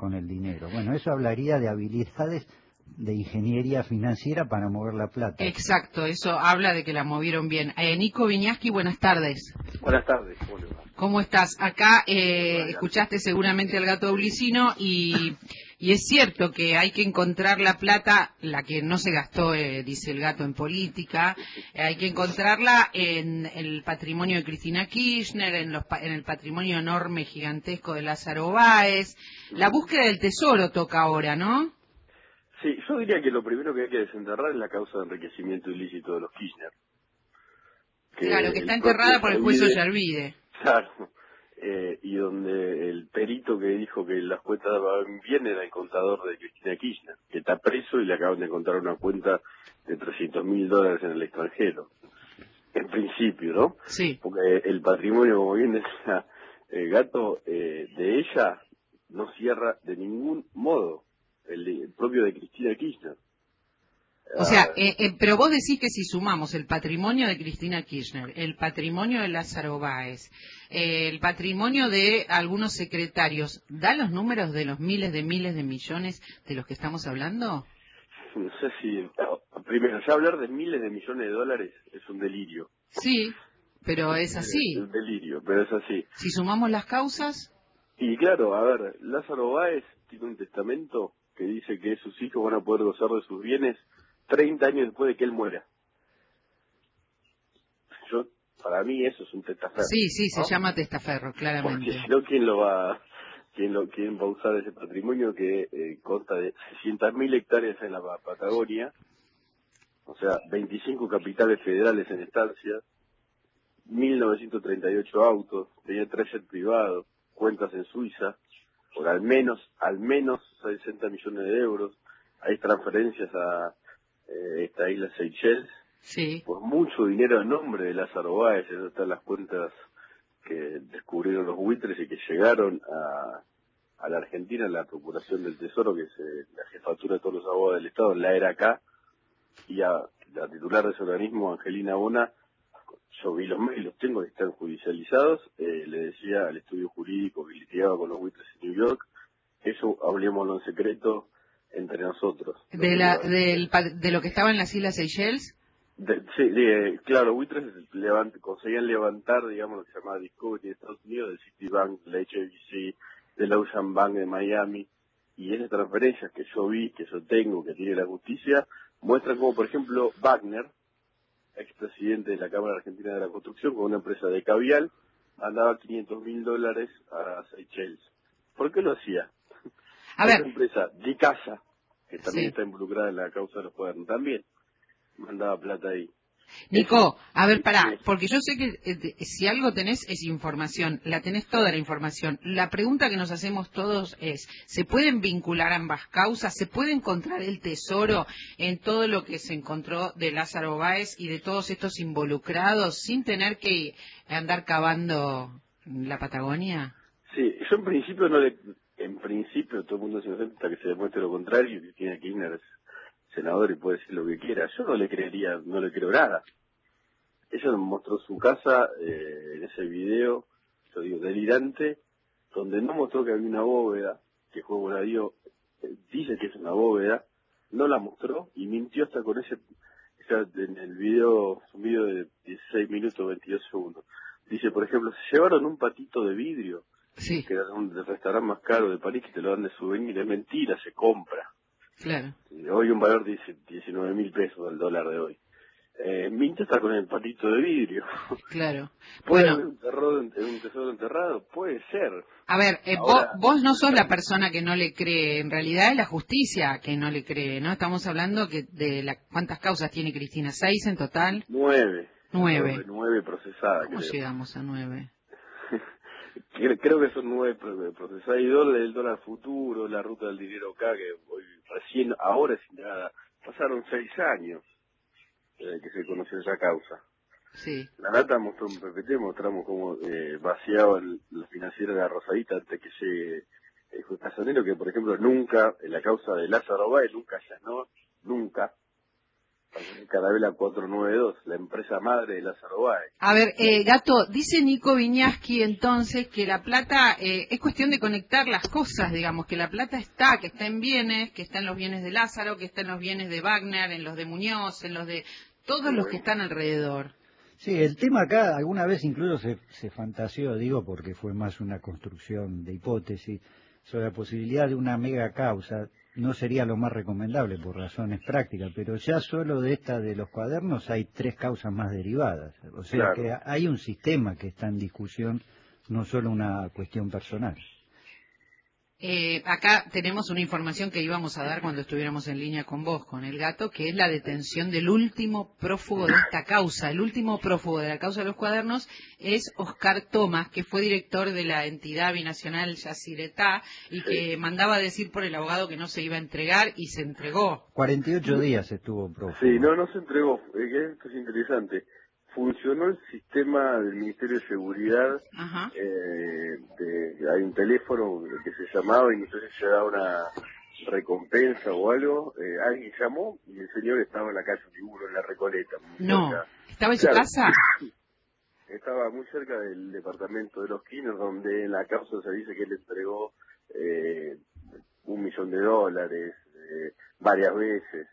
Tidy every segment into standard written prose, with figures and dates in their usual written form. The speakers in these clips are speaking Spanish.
con el dinero. Bueno, eso hablaría de habilidades de ingeniería financiera para mover la plata. Exacto, eso habla de que la movieron bien. Nico Viñaski, buenas tardes. Buenas tardes, ¿cómo le va? ¿Cómo estás? Acá escuchaste seguramente al gato Aulicino y es cierto que hay que encontrar la plata, la que no se gastó, dice el gato, en política, hay que encontrarla en el patrimonio de Cristina Kirchner, en el patrimonio enorme, gigantesco de Lázaro Báez. La búsqueda del tesoro toca ahora, ¿no? Sí, yo diría que lo primero que hay que desenterrar es la causa de enriquecimiento ilícito de los Kirchner. Claro, que está enterrada por el juicio Yervide. Claro, y donde el perito que dijo que las cuentas van bien era el contador de Cristina Kirchner, que está preso y le acaban de encontrar una cuenta de $300.000 en el extranjero. En principio, ¿no? Sí. Porque el patrimonio, como bien decía el gato, de ella no cierra de ningún modo. El propio de Cristina Kirchner. O sea, pero vos decís que si sumamos el patrimonio de Cristina Kirchner, el patrimonio de Lázaro Báez, el patrimonio de algunos secretarios, ¿da los números de los miles de millones de los que estamos hablando? No sé si... Primero, ya hablar de miles de millones de dólares es un delirio. Sí, pero es así. Es un delirio, pero es así. Si sumamos las causas... Y claro, a ver, Lázaro Báez tiene un testamento que dice que sus hijos van a poder gozar de sus bienes 30 años después de que él muera. Para mí eso es un testaferro. Sí, sí, ¿no? se llama testaferro, claramente. Porque si no, ¿quién va a usar ese patrimonio que consta de 600.000 hectáreas en la Patagonia? O sea, 25 capitales federales en estancia, 1.938 autos, tenía 3 jets privados, cuentas en Suiza, por al menos 60 millones de euros. Hay transferencias a esta isla Seychelles, sí, por mucho dinero en nombre de Lázaro Báez. Esas están las cuentas que descubrieron los buitres y que llegaron a la Argentina, la Procuración del Tesoro, que es la jefatura de todos los abogados del Estado, la era acá, y a la titular de ese organismo, Angelina Bona. Yo vi los mails, los tengo, que están judicializados. Le decía al estudio jurídico que litigaba con los buitres en New York, eso hablémoslo en secreto entre nosotros. De lo que estaba en las Islas Seychelles. Sí, claro, buitres conseguían levantar, digamos, lo que se llamaba Discovery de Estados Unidos, del Citibank, la HSBC, del Ocean Bank de Miami, y esas transferencias que yo vi, que yo tengo, que tiene la justicia, muestran como, por ejemplo, Wagner, expresidente de la Cámara Argentina de la Construcción, con una empresa de cavial, mandaba $500.000 a Seychelles. ¿Por qué lo hacía? Otra empresa, Dicasa, que también está involucrada en la causa de los cuadernos, también mandaba plata ahí. Nico, a ver, pará, porque yo sé que si algo tenés es información, la tenés toda la información. La pregunta que nos hacemos todos es, ¿se pueden vincular ambas causas? ¿Se puede encontrar el tesoro en todo lo que se encontró de Lázaro Báez y de todos estos involucrados sin tener que andar cavando la Patagonia? Sí, yo en principio todo el mundo se inocente hasta que se demuestre lo contrario, que Cristina Kirchner es senador y puede decir lo que quiera. Yo no le creo nada. Ella nos mostró su casa en ese video, yo digo, delirante, donde no mostró que había una bóveda, que Juego la dio, dice que es una bóveda, no la mostró y mintió hasta con ese, o sea, en el video, un video de 16 minutos 22 segundos. Dice, por ejemplo, se llevaron un patito de vidrio, sí, que era del restaurante más caro de París, que te lo dan de souvenir. Es mentira, se compra. Claro. Hoy un valor de 19.000 pesos el dólar de hoy. Minta está con el patito de vidrio. Claro. ¿Puede Bueno, haber un tesoro enterrado? Puede ser. a ver, Ahora, vos no sos la persona que no le cree, en realidad es la justicia que no le cree, ¿no? Estamos hablando que ¿cuántas causas tiene Cristina? ¿6 en total? 9. 9. 9 procesadas, ¿Cómo creo. llegamos a 9? Creo que son 9 procesadas. Y el dólar futuro, la ruta del dinero acá, que hoy recién, ahora sin nada, pasaron 6 años que se conoció esa causa. Sí. La data mostró un PPT, mostramos cómo vaciaban la financiera de la Rosadita antes que llegue el juez Casanero, que por ejemplo nunca, en la causa de Lázaro Báez, nunca allanó, nunca, Carabela 492, la empresa madre de Lázaro Báez. A ver, Gato, dice Nico Viñaski entonces que la plata es cuestión de conectar las cosas, digamos, que la plata está, que está en bienes, que está en los bienes de Lázaro, que está en los bienes de Wagner, en los de Muñoz, en los de todos los que están alrededor. Sí, el tema acá alguna vez incluso se fantaseó, digo, porque fue más una construcción de hipótesis, sobre la posibilidad de una mega causa. No sería lo más recomendable por razones prácticas, pero ya solo de esta de los cuadernos hay 3 causas más derivadas. O sea que hay un sistema que está en discusión, no solo una cuestión personal. Acá tenemos una información que íbamos a dar cuando estuviéramos en línea con vos, con el Gato, que es la detención del último prófugo de esta causa. El último prófugo de la causa de los cuadernos es Oscar Tomás, que fue director de la entidad binacional Yacyretá y que mandaba decir por el abogado que no se iba a entregar y se entregó. 48 días estuvo prófugo. Sí, no se entregó. Esto es interesante. Funcionó el sistema del Ministerio de Seguridad. Hay un teléfono que se llamaba y entonces se daba una recompensa o algo. Alguien llamó y el señor estaba en la calle Liburo, en la Recoleta. No, ¿estaba en su casa? Estaba muy cerca del departamento de los Kirchner, donde en la causa se dice que él entregó $1 millón varias veces.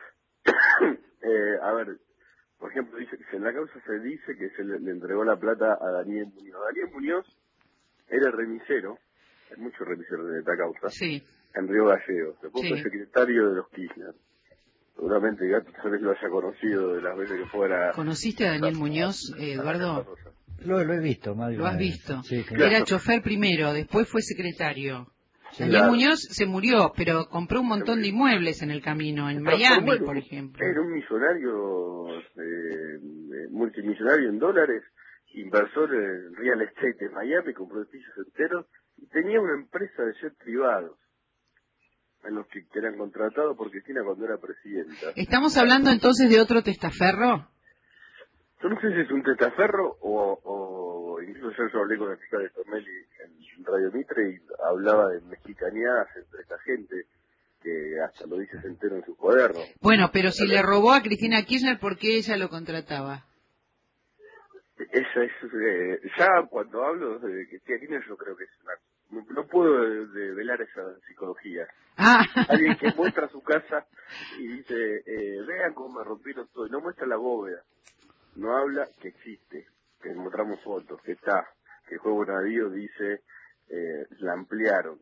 A ver, por ejemplo, dice que en la causa se dice que se le entregó la plata a Daniel Muñoz. Daniel Muñoz era remisero, hay muchos remiseros en esta causa, en Río Gallegos. Después fue secretario de los Kirchner. Seguramente Gato tal vez lo haya conocido de las veces que fuera. ¿Conociste a Daniel Muñoz, Eduardo? Lo he visto, más de ¿Lo una has vez. visto? Sí, claro. Era chofer primero, después fue secretario. Sí, Daniel Muñoz se murió, pero compró un montón de inmuebles en el camino, en Miami, por ejemplo. Era un millonario, multimillonario en dólares, inversor en real estate en Miami, compró edificios enteros y tenía una empresa de jet privados en los que eran contratados por Cristina cuando era presidenta. ¿Estamos hablando entonces de otro testaferro? Yo no sé si es un testaferro o incluso yo hablé con el fiscal de Tornelli en Radio Mitre y hablaba de mexicaneadas entre esta gente que hasta lo dice entero en su cuaderno. Bueno, pero si le robó a Cristina Kirchner, ¿por qué ella lo contrataba? Ya cuando hablo de Cristina Kirchner yo creo que es no puedo develar esa psicología. Alguien que muestra su casa y dice, vean cómo me rompieron todo, y no muestra la bóveda. No habla que existe, que mostramos fotos, que está, que el juego navío dice, la ampliaron.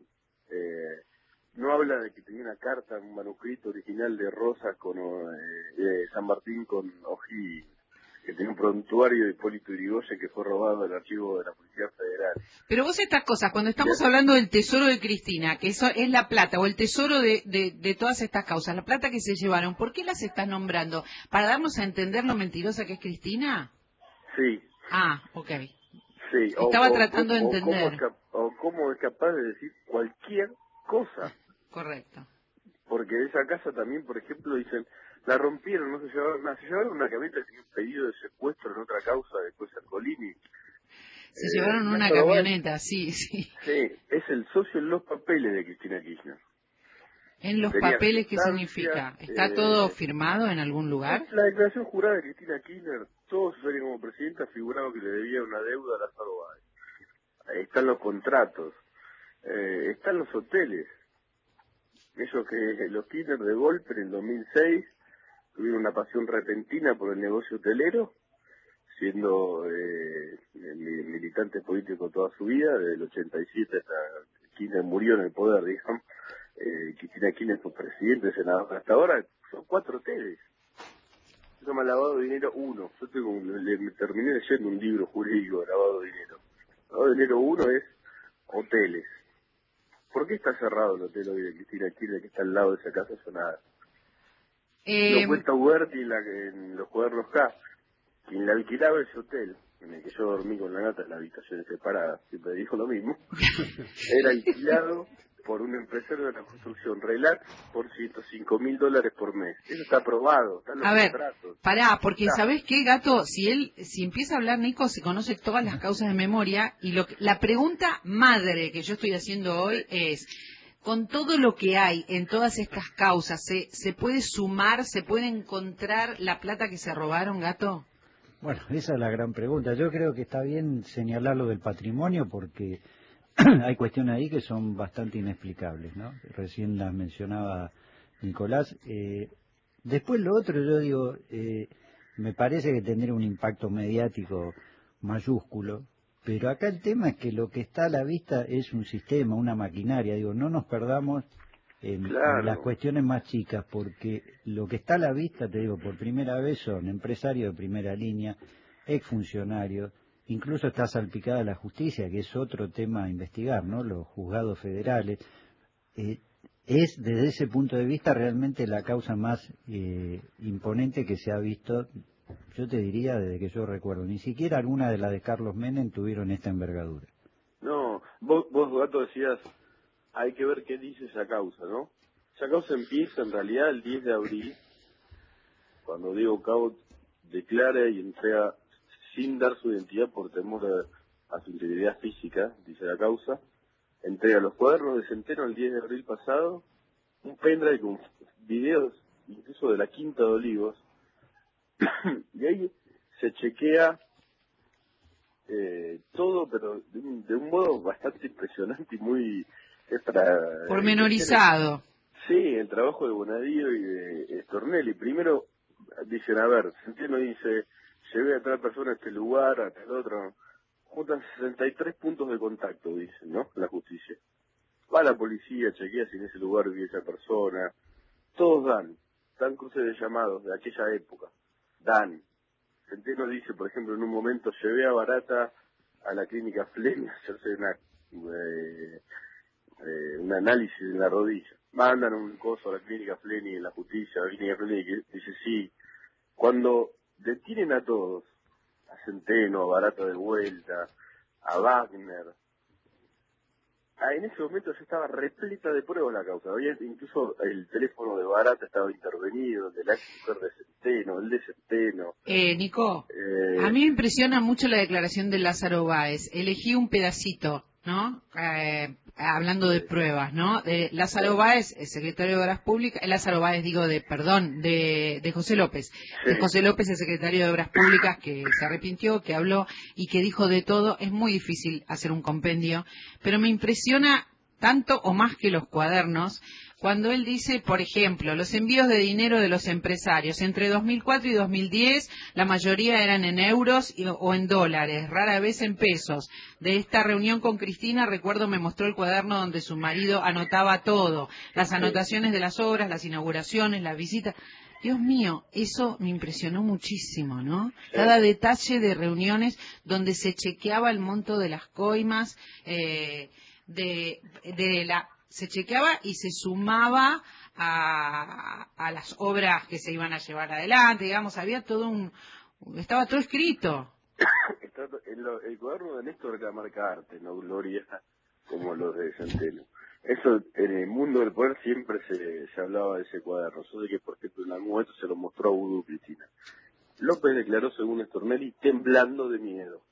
No habla de que tenía una carta, un manuscrito original de Rosa con San Martín con O'Higgins, que tenía un prontuario de Hipólito Yrigoyen que fue robado del archivo de la Policía Federal. Pero vos estas cosas, cuando estamos hablando del tesoro de Cristina, que eso es la plata, o el tesoro de todas estas causas, la plata que se llevaron, ¿por qué las estás nombrando? ¿Para darnos a entender lo mentirosa que es Cristina? Sí. Ok. Sí. Estaba tratando de entender. Cómo es capaz de decir cualquier cosa. Correcto. Porque de esa casa también, por ejemplo, dicen, la rompieron, no se llevaron nada, se llevaron una camioneta que tenía un pedido de secuestro en otra causa después de Ercolini. Se llevaron una camioneta, sí. Sí, es el socio en los papeles de Cristina Kirchner. ¿En los papeles qué significa? ¿Está todo firmado en algún lugar? La declaración jurada de Cristina Kirchner, todo su serie como presidenta figuraba que le debía una deuda a Lázaro Báez. Están los contratos, están los hoteles. Ellos que los Kirchner de golpe en el 2006 tuvieron una pasión repentina por el negocio hotelero, siendo militante político toda su vida, desde el 87 hasta Kirchner murió en el poder, digamos. Cristina Kirchner fue presidente, senador, hasta ahora son 4 hoteles. Se llama Lavado de Dinero 1. Yo me terminé leyendo un libro jurídico de lavado de dinero. Lavado de Dinero 1 es hoteles. ¿Por qué está cerrado el hotel hoy de Cristina Kirchner que está al lado de esa casa sonada? Lo cuenta Huberti en los cuadernos K. Quien le alquilaba ese hotel, en el que yo dormí con la gata en las habitaciones separadas, siempre dijo lo mismo, era alquilado por un empresario de la construcción, Relax, por $105.000 por mes. Eso está aprobado, están los contratos. Pará, porque ¿sabés qué, Gato? Si empieza a hablar Nico, se conoce todas las causas de memoria, y la pregunta madre que yo estoy haciendo hoy es, con todo lo que hay en todas estas causas, ¿se puede sumar, se puede encontrar la plata que se robaron, Gato? Bueno, esa es la gran pregunta. Yo creo que está bien señalar lo del patrimonio porque hay cuestiones ahí que son bastante inexplicables, ¿no? Recién las mencionaba Nicolás. Después lo otro, yo digo, me parece que tendría un impacto mediático mayúsculo, pero acá el tema es que lo que está a la vista es un sistema, una maquinaria. Digo, no nos perdamos en las Claro. cuestiones más chicas, porque lo que está a la vista, te digo, por primera vez son empresarios de primera línea, exfuncionarios, incluso está salpicada la justicia, que es otro tema a investigar, ¿no? Los juzgados federales. Eh, es desde ese punto de vista realmente la causa más imponente que se ha visto, yo te diría, desde que yo recuerdo. Ni siquiera alguna de las de Carlos Menem tuvieron esta envergadura. No, vos, Gato, decías, hay que ver qué dice esa causa, ¿no? Esa causa empieza en realidad el 10 de abril, cuando Diego Cabot declara y entrega, sin dar su identidad por temor a su integridad física, dice la causa, entrega los cuadernos de Centeno el 10 de abril pasado, un pendrive con videos incluso de la Quinta de Olivos, y ahí se chequea todo, pero de un modo bastante impresionante y muy... Es para... Pormenorizado. Sí, el trabajo de Bonadío y de Stornelli. Primero dicen, a ver, Centeno dice, llevé a tal persona a este lugar, a tal otro. Juntan 63 puntos de contacto, dicen, ¿no? La justicia. Va la policía, chequea si en ese lugar vive esa persona. Todos dan cruces de llamados de aquella época. Dan. Centeno dice, por ejemplo, en un momento, llevé a Barata a la clínica Fleming a hacerse un análisis en la rodilla. Mandan un coso a la clínica Fleming en la justicia, la clínica Fleming, que dice sí. Cuando detienen a todos, a Centeno, a Barata de vuelta, a Wagner, en ese momento ya estaba repleta de pruebas la causa. Había incluso el teléfono de Barata estaba intervenido, el de la ex mujer de Centeno, el de Centeno. Nico, a mí me impresiona mucho la declaración de Lázaro Báez. Elegí un pedacito, ¿no? Hablando de pruebas, ¿no? De Lázaro Báez, el secretario de Obras Públicas, Lázaro Báez, digo, de José López. De José López, el secretario de Obras Públicas, que se arrepintió, que habló y que dijo de todo. Es muy difícil hacer un compendio, pero me impresiona tanto o más que los cuadernos, cuando él dice, por ejemplo, los envíos de dinero de los empresarios. Entre 2004 y 2010, la mayoría eran en euros o en dólares, rara vez en pesos. De esta reunión con Cristina, recuerdo, me mostró el cuaderno donde su marido anotaba todo, las anotaciones de las obras, las inauguraciones, las visitas. Dios mío, eso me impresionó muchísimo, ¿no? Cada detalle de reuniones donde se chequeaba el monto de las coimas, se chequeaba y se sumaba a las obras que se iban a llevar adelante, digamos, había estaba todo escrito. El cuaderno de Néstor era marca arte, no gloria, como los de Centeno. Eso, en el mundo del poder siempre se hablaba de ese cuaderno. Yo sé que, por ejemplo, en algún momento se lo mostró a Vudú Cristina. López declaró, según Stornelli, temblando de miedo.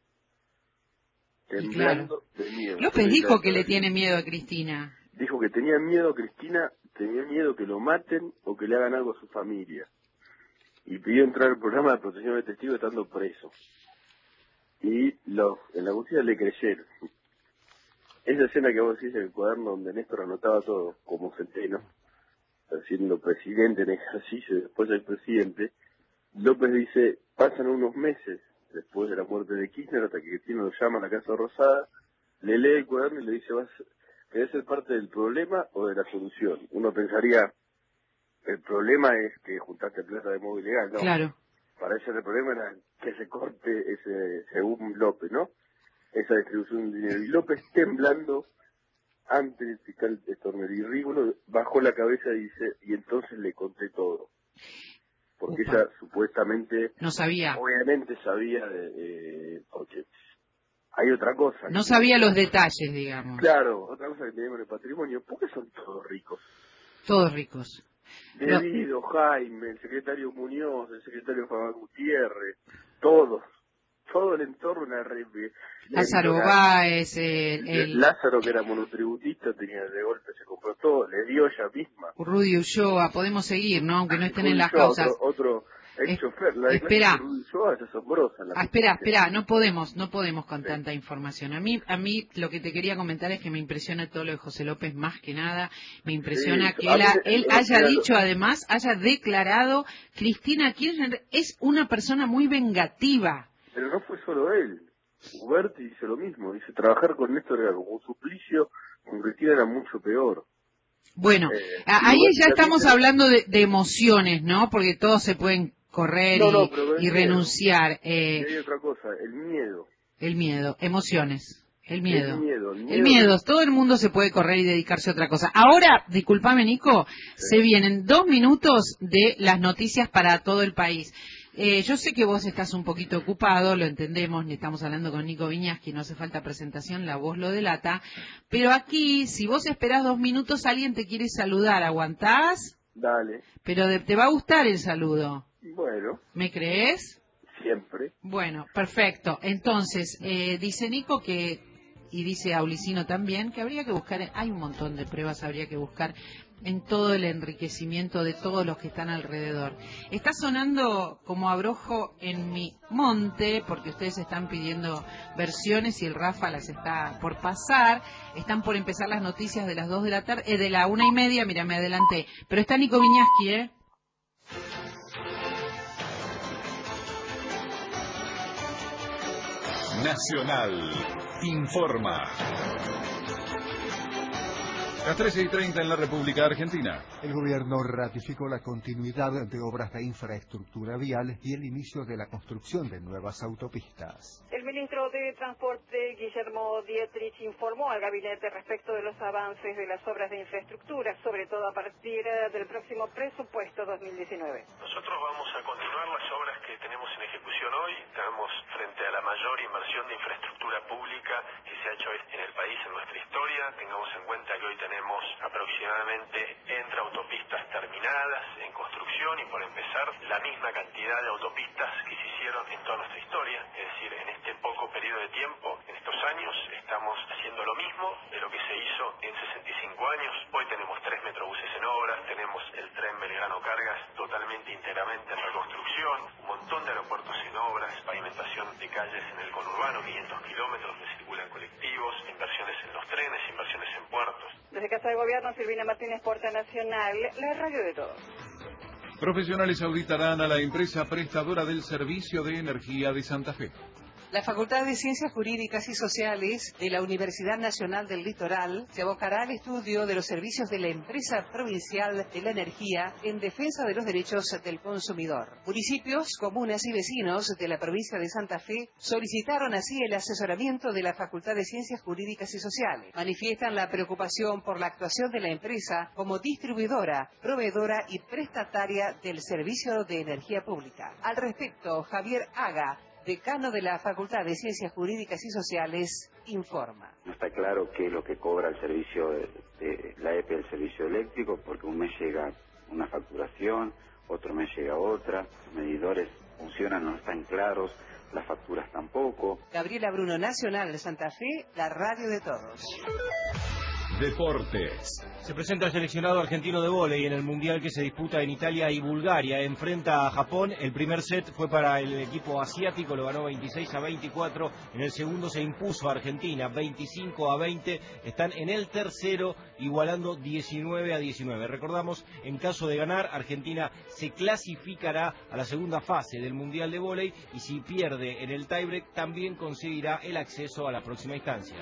Temblando de miedo. López dijo que le tiene miedo a Cristina. Dijo que tenía miedo a Cristina, tenía miedo que lo maten o que le hagan algo a su familia. Y pidió entrar al programa de protección de testigos estando preso. Y en la justicia le creyeron. Esa escena que vos decís en el cuaderno donde Néstor anotaba todo, como Centeno, siendo presidente en ejercicio y después del presidente, López dice, pasan unos meses después de la muerte de Kirchner hasta que Cristina lo llama a la Casa Rosada, le lee el cuaderno y le dice, ¿querés ser parte del problema o de la solución? Uno pensaría, el problema es que juntaste plata de modo ilegal, ¿no? Claro. Para ella el problema era que se corte ese, según López, ¿no? Esa distribución de dinero. Y López, temblando ante el fiscal Stornelli Rígolo, bajó la cabeza y dice, y entonces le conté todo. Porque ella supuestamente... No sabía. Obviamente sabía, porque hay otra cosa. No sabía los detalles, digamos. Claro, otra cosa que tenemos en el patrimonio. ¿Por qué son todos ricos? Todos ricos. Debido, Jaime, el secretario Muñoz, el secretario Fabián Gutiérrez, todos todo el entorno era Lázaro Báez, Lázaro, que era monotributista, tenía de golpe, se compró todo, le dio ella misma. Rudy Ulloa, podemos seguir, ¿no? Aunque no estén en las causas. Otro ex chofer, la espera. de Rudy Ulloa es asombrosa. Espera, no podemos con tanta información. A mí lo que te quería comentar es que me impresiona todo lo de José López más que nada, me impresiona que él haya dicho, además, haya declarado, Cristina Kirchner es una persona muy vengativa. Pero no fue solo él. Huberti dice lo mismo, dice trabajar con Néstor era como un suplicio, con Cristina era mucho peor. Bueno, ahí ya estamos hablando de emociones, ¿no? Porque todos se pueden correr y renunciar. Y hay otra cosa, el miedo. El miedo, emociones. El miedo. Todo el mundo se puede correr y dedicarse a otra cosa. Ahora, discúlpame, Nico, se vienen 2 minutos de las noticias para todo el país. Yo sé que vos estás un poquito ocupado, lo entendemos, estamos hablando con Nico Viñas, que no hace falta presentación, la voz lo delata, pero aquí, si vos esperás 2 minutos, alguien te quiere saludar, ¿aguantás? Dale. Pero te va a gustar el saludo. Bueno. ¿Me crees? Siempre. Bueno, perfecto. Entonces, dice Nico y dice Aulicino también, que habría que buscar, hay un montón de pruebas, habría que buscar en todo el enriquecimiento de todos los que están alrededor. Está sonando como abrojo en mi monte, porque ustedes están pidiendo versiones y el Rafa las está por pasar. Están por empezar las noticias de las 2 de la tarde, de la 1:30, mira, me adelanté. Pero está Nico Viñaski, Nacional informa. Las 13:30 en la República Argentina. El gobierno ratificó la continuidad de obras de infraestructura vial y el inicio de la construcción de nuevas autopistas. El ministro de Transporte, Guillermo Dietrich, informó al gabinete respecto de los avances de las obras de infraestructura, sobre todo a partir del próximo presupuesto 2019. Nosotros vamos a continuar las obras que tenemos en ejecución hoy. Estamos frente a la mayor inversión de infraestructura pública que se ha hecho en el país en nuestra historia. Tengamos en cuenta que hoy tenemos aproximadamente entre autopistas terminadas en construcción y por empezar la misma cantidad de autopistas que se hicieron en toda nuestra historia. Es decir, en este poco periodo de tiempo, en estos años, estamos haciendo lo mismo de lo que se hizo en 65 años. Hoy tenemos 3 metrobuses en obras, tenemos el tren Belgrano Cargas totalmente íntegramente en reconstrucción, un montón de aeropuertos en obras, pavimentación de calles en el conurbano, 500 kilómetros donde circulan colectivos, inversiones en los trenes, inversiones en puertos. Desde Casa de Gobierno, Silvina Martínez, Porta Nacional, la radio de todos. Profesionales auditarán a la empresa prestadora del servicio de energía de Santa Fe. La Facultad de Ciencias Jurídicas y Sociales de la Universidad Nacional del Litoral se abocará al estudio de los servicios de la Empresa Provincial de la Energía en defensa de los derechos del consumidor. Municipios, comunas y vecinos de la provincia de Santa Fe solicitaron así el asesoramiento de la Facultad de Ciencias Jurídicas y Sociales. Manifiestan la preocupación por la actuación de la empresa como distribuidora, proveedora y prestataria del servicio de energía pública. Al respecto, Javier Haga, decano de la Facultad de Ciencias Jurídicas y Sociales, informa. No está claro qué es lo que cobra el servicio de la EPE del servicio eléctrico, porque un mes llega una facturación, otro mes llega otra, los medidores funcionan, no están claros, las facturas tampoco. Gabriela Bruno, Nacional de Santa Fe, la radio de todos. Deportes. Se presenta el seleccionado argentino de vóley en el Mundial que se disputa en Italia y Bulgaria. Enfrenta a Japón. El primer set fue para el equipo asiático, lo ganó 26-24. En el segundo se impuso a Argentina 25-20. Están en el tercero, igualando 19-19. Recordamos, en caso de ganar, Argentina se clasificará a la segunda fase del Mundial de vóley y si pierde en el tiebreak también conseguirá el acceso a la próxima instancia.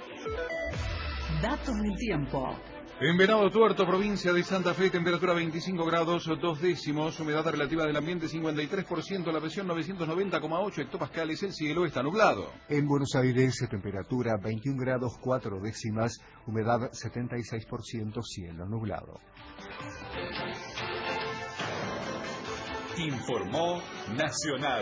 Datos del tiempo. En Venado Tuerto, provincia de Santa Fe, temperatura 25 grados 2 décimos, humedad relativa del ambiente 53%, la presión 990,8 hectopascales, el cielo está nublado. En Buenos Aires, temperatura 21 grados 4 décimas, humedad 76%, cielo nublado. Informó Nacional.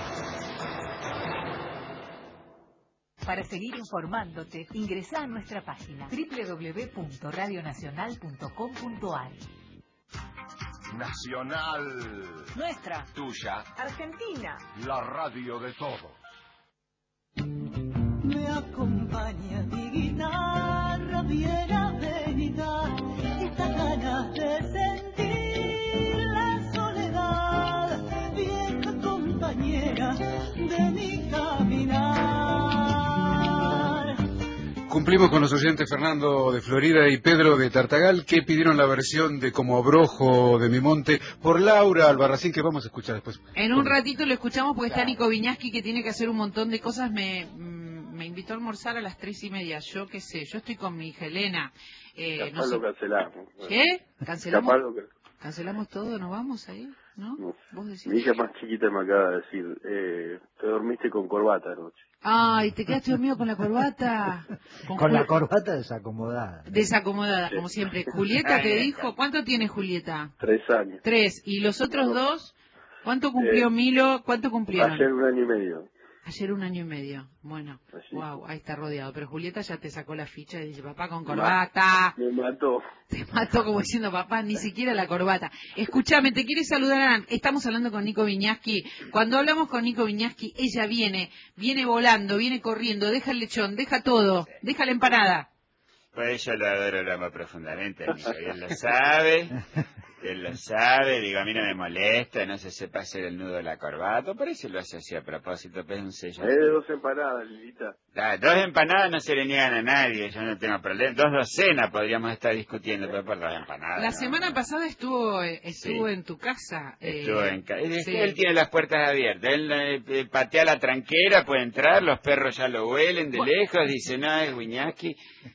Para seguir informándote, ingresa a nuestra página www.radionacional.com.ar. Nacional. Nuestra. Tuya. Argentina. La radio de todos. Me acompaña mi guitarra bien avenida, estas ganas de sentir la soledad, vieja compañera de mi caminar. Cumplimos con los oyentes Fernando de Florida y Pedro de Tartagal, que pidieron la versión de Como Abrojo de Mi Monte por Laura Albarracín, que vamos a escuchar después. En un ratito lo escuchamos porque está Nico Viñaski, que tiene que hacer un montón de cosas. Me invitó a almorzar a las 3:30. Yo qué sé, yo estoy con mi hija Elena. No sé. Lo cancelamos. ¿Qué? ¿Cancelamos? Que... ¿Cancelamos todo? ¿Nos vamos ahí? ¿No? ¿Vos decís? Mi hija más chiquita me acaba de decir, te dormiste con corbata anoche. Ay, te quedaste dormido con la corbata. Con la corbata desacomodada. Desacomodada, Sí. como siempre. Julieta te dijo, ¿cuánto tiene Julieta? 3 años. 3. ¿Y los otros dos? ¿Cuánto cumplió Milo? ¿Cuánto cumplieron? Ayer 1 año y medio. Ayer 1 año y medio. Bueno, Así. Wow, ahí está rodeado. Pero Julieta ya te sacó la ficha y dice, papá con corbata. Me mató. Te mató como diciendo, papá, ni siquiera la corbata. Escúchame, te quiere saludar, Alan. Estamos hablando con Nico Viñaski. Cuando hablamos con Nico Viñaski, ella viene volando, viene corriendo, deja el lechón, deja todo, deja la empanada. Pues yo lo adoro, lo amo profundamente, Nico, y él lo sabe. Él lo sabe, digo, a mí no me molesta, no se sepa hacer el nudo de la corbata, por eso lo hace así a propósito, pues es un sello. Es de 2 empanadas, Lilita. 2 empanadas no se le niegan a nadie, yo no tengo problema. 2 docenas podríamos estar discutiendo, pero por 2 empanadas. La no, semana no. pasada estuvo Sí. en tu casa. Estuvo en casa. Sí. Él tiene las puertas abiertas, él patea la tranquera, puede entrar, los perros ya lo huelen de lejos, dice, no, es Viñaski,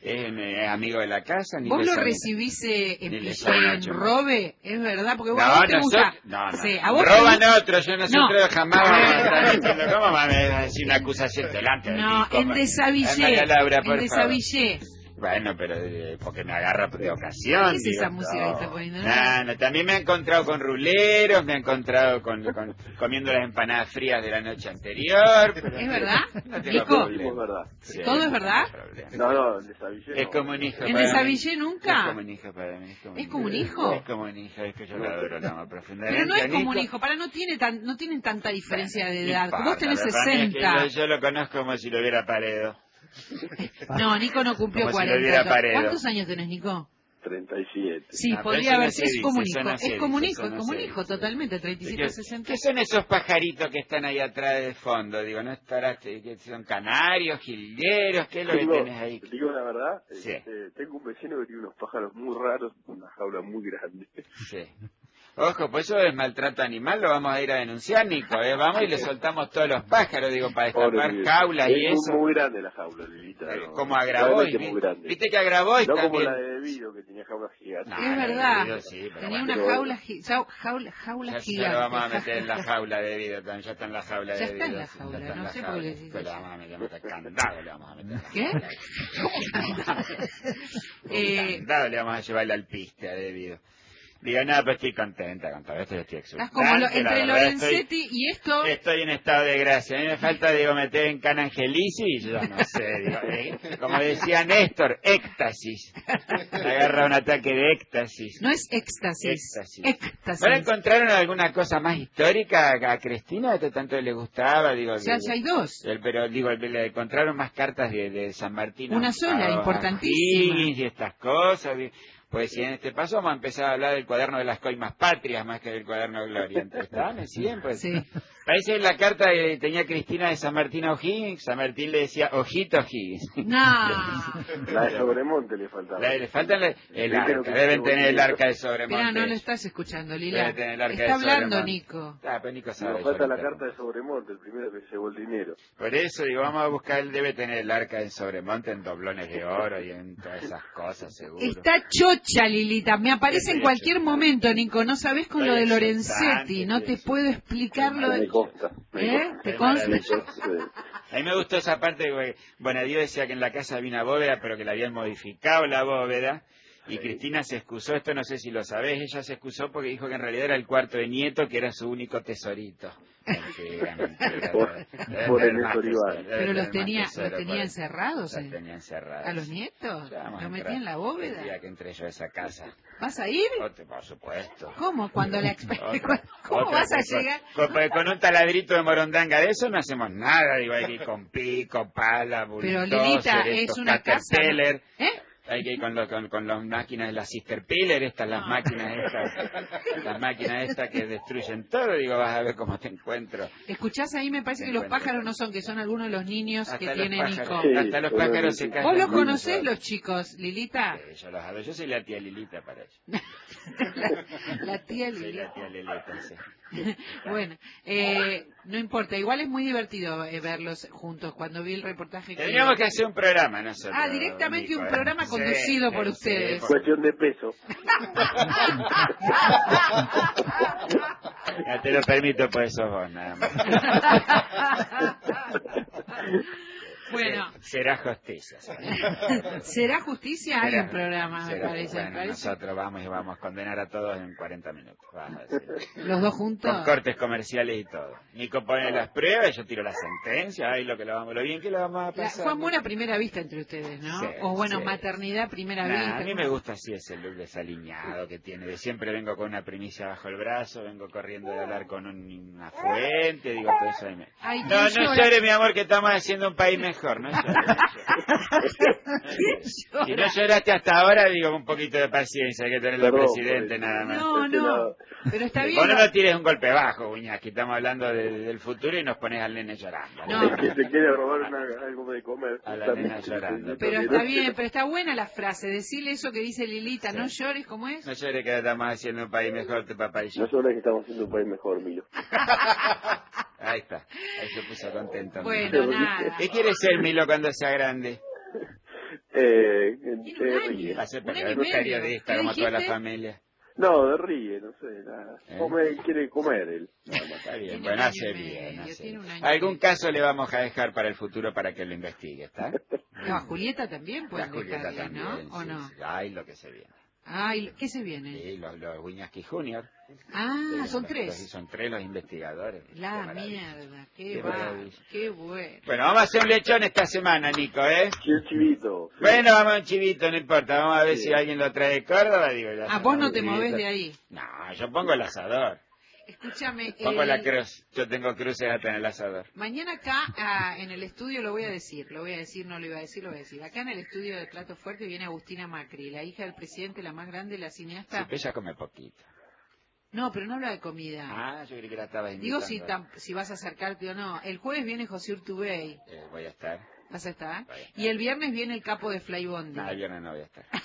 es amigo de la casa. Ni ¿Vos le lo sabe- recibís en ni le Pichén, sabe en mucho. Robe? ¿Es verdad? Porque vos, No, a vos te gusta. no. Sí, a vos te Roban gusta- otros, nosotros jamás vamos a estar diciendo, ¿cómo me vas a decir una acusación delante de mí? No, en Desavillé. María Laura, por En favor. Desavillé. Bueno, pero porque me agarra de ocasión. ¿Qué es esa digo, música que está poniendo? No, también me he encontrado con ruleros, me he encontrado comiendo las empanadas frías de la noche anterior. Pero ¿Es verdad? No tengo Nico, problema. Es verdad. Sí, ¿todo es verdad? No, en Desavillé Es como un hijo ¿En para mí. Desavillé nunca? Es como un hijo para mí. ¿Es como un hijo? Es como un hijo, es que yo lo adoro, lo amo profundamente. Pero no es como un Nico. hijo, no tienen tanta diferencia de edad. No Vos tenés importa, para mí es que 60. yo lo conozco como si lo hubiera paredo. No, Nico no cumplió Como si lo 40. hubiera paredo. ¿Cuántos años tenés, Nico? 37. Sí, No, pero podría eso no haber se sido como un dice, hijo. eso no se Es como un dice, hijo, eso es no como un se hijo, dice. totalmente. 37, 60. ¿Qué son esos pajaritos que están ahí atrás del fondo? Digo, ¿no estarás, que son canarios, jilgueros? ¿Qué es lo que tenés ahí? Te digo la verdad, Sí. tengo un vecino que tiene unos pájaros muy raros, una jaula muy grande. Sí. Ojo, pues eso es maltrato animal, lo vamos a ir a denunciar, Nico, Vamos y le soltamos todos los pájaros, digo, para destapar Pobre, jaulas y es eso. muy grande la jaula, Lilita. ¿no? Como a Grabois, Realmente muy grande. viste que a Grabois No como también. la de Debido, que tenía jaulas gigantes. No, Es la de verdad. Debido sí, pero Tenía bueno. una jaula Ya gigante. lo vamos a meter en la jaula de vida, también ya está en la jaula Ya de está vida. en la jaula, no sé por qué le decís Le eso. vamos a meter candado, le vamos a meter. ¿Qué? Candado le vamos a llevar al piste a debido. Digo, nada, pero estoy contenta con todo esto, estoy Estás exultante. como la entre verdad, Lorenzetti y esto. Estoy en estado de gracia. A mí me falta, digo, meter en Can Angelici y yo no sé, digo, como decía Néstor, éxtasis. Agarra un ataque de éxtasis. No es éxtasis. Éxtasis. ¿Pero encontraron alguna cosa más histórica a Cristina que tanto le gustaba? Digo, Ya hay dos. Pero digo, le encontraron más cartas de San Martín. Una sola, importantísima. Higgins y estas cosas. Pues si en este paso vamos a empezar a hablar del cuaderno de las coimas patrias más que del cuaderno de Gloria. Entonces, ¿me siguen? Pues, sí. Parece la carta que tenía Cristina de San Martín a O'Higgins. San Martín le decía, ojito O'Higgins. No. La de Sobremonte le faltaba. Le faltan el arca. Deben tener el arca de Sobremonte. Pero no lo estás escuchando, Lila. Debe tener el arca Está de hablando, Sobremonte. Nico. Pero Nico sabe. Nos falta la carta de Sobremonte, el primero que llevó el dinero. Por eso, digo, vamos a buscar, él debe tener el arca de Sobremonte en doblones de oro y en todas esas cosas, seguro. Está chocha, Lilita. Me aparece en cualquier momento, Nico. No sabés con lo de Lorenzetti. No te puedo explicar lo de... Me consta. ¿Te consta? A mí me gustó esa parte, güey. Bueno, Dios decía que en la casa había una bóveda, pero que le habían modificado la bóveda. Y Cristina se excusó, esto no sé si lo sabés, ella se excusó porque dijo que en realidad era el cuarto de nieto, que era su único tesorito. Mentira. Por el Nestor Pero los tenía encerrados. Los tenía encerrados. ¿A los nietos? ¿Los metía en la El bóveda? día que entré yo a esa casa. ¿Vas a ir? Por supuesto. ¿Cómo? Cuando la ¿Cómo vas a llegar? Con un taladrito de morondanga de eso no hacemos nada. Digo, hay que ir con pico, pala, bulldozer, Pero Lilita, es una casa, ¿no? ¿Eh? Hay que ir con las máquinas de la Cisterpiller, las máquinas estas que destruyen todo. Digo, vas a ver cómo te encuentro. Escuchás ahí, me parece que los pájaros no son, que son algunos de los niños que tiene Nico. Sí, hasta los pájaros se caen. ¿Vos los conocés, los chicos, Lilita? Sí, yo los adoro. Yo soy la tía Lilita para ellos. La tía Lilita. Soy la tía Lilita, sí. Bueno, no importa, igual es muy divertido verlos juntos. Cuando vi el reportaje tendríamos que hacer un programa nosotros. Directamente Nico, un programa conducido por ustedes. Cuestión de peso. Ya te lo permito, pues sos vos, nada más. Bueno. Será justicia. ¿Será justicia? Hay un programa, me parece. Bueno, nosotros vamos a condenar a todos en 40 minutos. ¿Los dos juntos? Con cortes comerciales y todo. Nico pone las pruebas, yo tiro la sentencia, ahí lo bien que lo vamos a pasar. Fue amor a primera vista entre ustedes, ¿no? Sí, o bueno, maternidad a primera vista. A mí me gusta así ese look desaliñado que tiene. De siempre vengo con una primicia bajo el brazo, vengo corriendo de hablar con una fuente, digo todo eso. Ay, no llores, mi amor, que estamos haciendo un país mejor. No llores. Si no lloraste hasta ahora, digo, un poquito de paciencia, hay que tener el presidente nada más. No, pero está bien. Vos no tires un golpe bajo, Buñasqui, estamos hablando del futuro y nos pones al nene llorando. No. Que se quiere robar algo de comer. A la nena llorando. Pero está bien, pero está buena la frase, decirle eso que dice Lilita, no llores, ¿cómo es? No llores que estamos haciendo un país mejor, tu papá y yo. No llores que estamos haciendo un país mejor, Milo. Ahí está, ahí se puso contento. Bueno, nada. ¿Qué quiere ser Milo cuando sea grande? Va a ser periodista como toda la familia. No, de ríe, no sé, nada. Quiere comer él. Bueno, está bien, bueno, hace bien. Algún caso le vamos a dejar para el futuro para que lo investigue, ¿está? No, a Julieta también pueden dejarle, también, ¿no? Sí, ¿O no? Sí. Ay, lo que se viene. Ay, ¿qué se viene? Sí, los Buñasqui Junior. Son tres. Son tres los investigadores. La mierda, qué bueno. Bueno, vamos a hacer un lechón esta semana, Nico, ¿eh? Sí, el chivito. Bueno, vamos a un chivito, no importa. Vamos a ver si alguien lo trae de Córdoba. Digo, vos no te movés de ahí. No, yo pongo el asador. Escúchame. Pongo la cruz. Yo tengo cruces hasta en el asador. Mañana acá en el estudio lo voy a decir, no lo iba a decir. Acá en el estudio de Plato Fuerte viene Agustina Macri, la hija del presidente, la más grande, la cineasta. Sí, ella come poquito. No, pero no habla de comida. Yo creí que la estaba invitando. Digo si vas a acercarte o no. El jueves viene José Urtubey. Voy a estar. ¿Vas a estar? Y el viernes viene el capo de Flybondi. No, el viernes no voy a estar.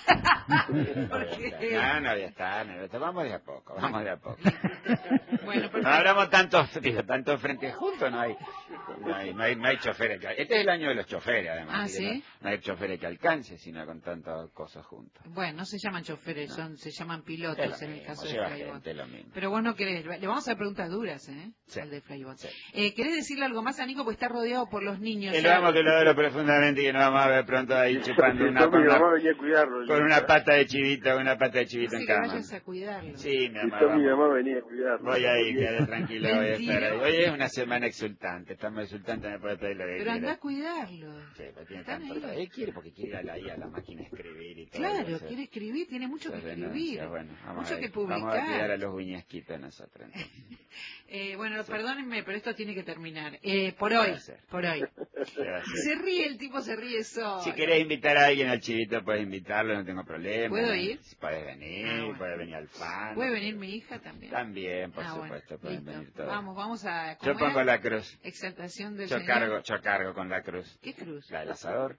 No voy a estar. Vamos de a poco. Bueno, no hablamos tantos frentes juntos, no hay choferes. Este es el año de los choferes, además. ¿Sí? No hay choferes que alcance, sino con tantas cosas juntas. Bueno, no se llaman choferes, se llaman pilotos en el caso de Flybondi. Mismo. Pero vos no querés, le vamos a hacer preguntas duras, al de Flybondi. Sí. ¿Querés decirle algo más a Nico? Porque está rodeado por los niños. Que lo adoro profundamente y que nos vamos a ver pronto ahí chupando con una pata de chivito, en cama. Que vayas a cuidarlo. Sí, mi mamá venía a cuidarlo. Voy ahí, quédate tranquilo, voy a estar ahí. Hoy es una semana exultante, estamos exultantes, me puede pedir lo que quiera. Pero anda a cuidarlo. Sí, pero tiene tanto. Él quiere porque quiere ir ahí a la máquina a escribir y todo. Claro, quiere escribir, tiene mucho que escribir. Bueno, mucho que publicar. Vamos a cuidar a los Buñasquitos nosotros. Bueno, perdónenme, pero esto tiene que terminar. Por hoy. Se ríe, el tipo se ríe solo. Si querés invitar a alguien al chivito, puedes invitarlo, no tengo problema. ¿Puedo ir? Puedes venir, puede venir al fan. ¿Puede venir mi hija también? También, por supuesto, pueden venir todos. Vamos a... Yo pongo la cruz. Exaltación del Señor. Yo cargo con la cruz. ¿Qué cruz? La del asador.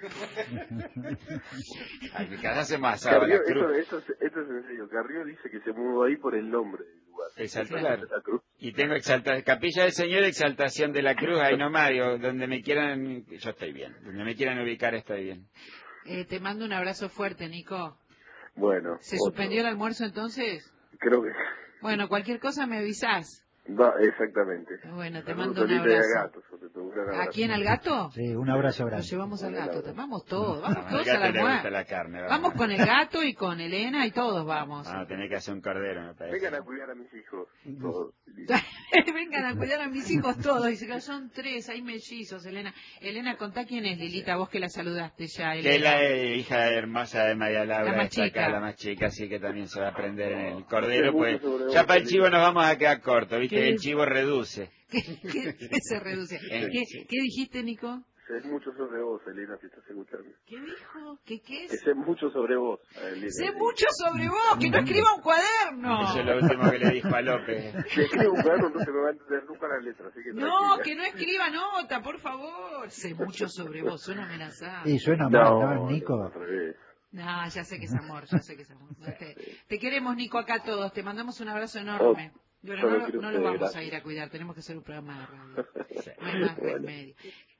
En mi casa hacemos asado la cruz. Esto es en serio. Carrió dice que se mudó ahí por el nombre del lugar. La cruz. Y tengo Capilla del Señor, exaltación de la cruz, ahí nomás, digo, donde me quieran, yo estoy bien. Donde me quieran ubicar estoy bien. Te mando un abrazo fuerte, Nico. Bueno. ¿Se suspendió el almuerzo entonces? Creo que... Bueno, cualquier cosa me avisás. Exactamente. Bueno, te mando un abrazo. De gato, sobre todo. gran abrazo. ¿A quién, al gato? Sí, un abrazo Lo grande. llevamos al gato. Vamos todos, Al vamos todos gato a la le gusta almohada. la carne. Vamos con el gato y con Elena y todos vamos. Vamos a tener que hacer un cordero, me parece. Vengan a cuidar a mis hijos. Todos. Vengan a cuidar a mis hijos todos. Dice que son 3, hay mellizos, Elena. Elena, contá quién es, Lilita, vos que la saludaste ya, Elena. Que es la hija hermosa de María Laura, La más está chica. acá, la más chica, así que también se va a aprender en el cordero, Mucho pues sobre ya vos, para el chivo Elena. nos vamos a quedar cortos, ¿viste? ¿Qué? El chivo reduce. ¿Qué se reduce? ¿Qué dijiste, Nico? Sé mucho sobre vos, Elena, si estás escuchando. ¿Qué dijo? ¿Qué Que es? sé mucho sobre vos, Elena. Sé mucho sobre vos, que no escriba un cuaderno. Eso es lo último que le dijo a López. Si escribo un cuaderno no se me va a entender nunca la letra, así que No, tranquila. que no escriba nota, por favor. Sé mucho sobre vos, suena amenazado. Y suena mal, ¿no, Nico? al revés. No, ya sé que es amor, ya sé que es amor. Te queremos, Nico, acá todos. Te mandamos un abrazo enorme. Bueno, no lo vamos a ir a cuidar, tenemos que hacer un programa de radio. No hay más remedio.